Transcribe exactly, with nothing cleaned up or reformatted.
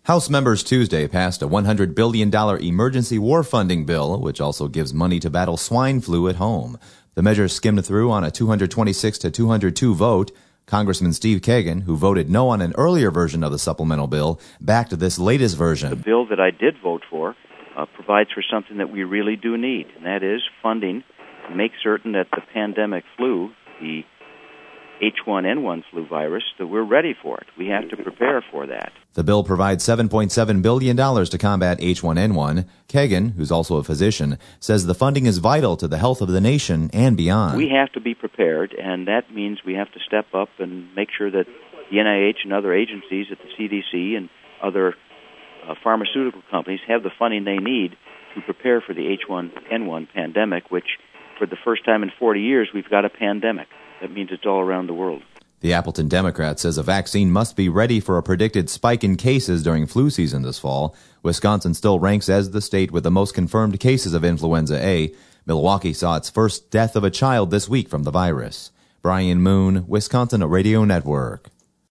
House members Tuesday passed a one hundred billion dollars emergency war funding bill, which also gives money to battle swine flu at home. The measure skimmed through on a two hundred twenty-six to two hundred two vote. Congressman Steve Kagan, who voted no on an earlier version of the supplemental bill, backed this latest version. The bill that I did vote for uh, provides for something that we really do need, and that is funding to make certain that the pandemic flu, the H one N one flu virus, that we're ready for it. We have to prepare for that. The bill provides seven point seven billion dollars to combat H one N one. Kagan, who's also a physician, says the funding is vital to the health of the nation and beyond. We have to be prepared, and that means we have to step up and make sure that the N I H and other agencies at the C D C and other uh, pharmaceutical companies have the funding they need to prepare for the H one N one pandemic, which for the first time in forty years we've got a pandemic. That means it's all around the world. The Appleton Democrat says a vaccine must be ready for a predicted spike in cases during flu season this fall. Wisconsin still ranks as the state with the most confirmed cases of influenza A. Milwaukee saw its first death of a child this week from the virus. Brian Moon, Wisconsin Radio Network.